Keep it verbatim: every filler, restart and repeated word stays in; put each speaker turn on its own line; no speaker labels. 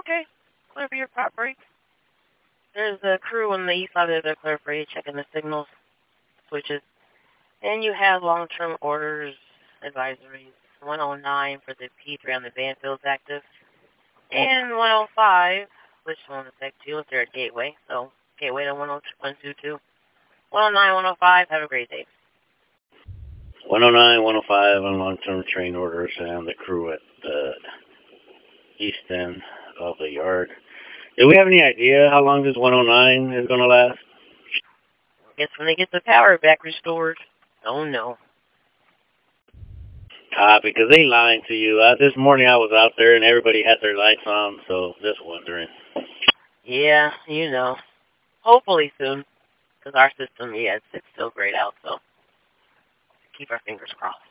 Okay. Clear for your prop break. There's a crew on the east side of the clear for you, checking the signals, switches. And you have long-term orders, advisories. one oh nine for the P three on the Banfield's active. And one oh five, which one is Sec two if they're at Gateway. So, Gateway to one oh two two. one oh nine, one oh five, have a great day.
one oh nine, one oh five on long-term train orders and the crew at the east end of the yard. Do we have any idea how long this one oh nine is going to last?
I guess when they get the power back restored. Oh, no.
Ah, because they lying to you. Uh, this morning I was out there and everybody had their lights on, so just wondering.
Yeah, you know. Hopefully soon. Because our system, yeah, it's, it's still grayed out, so keep our fingers crossed.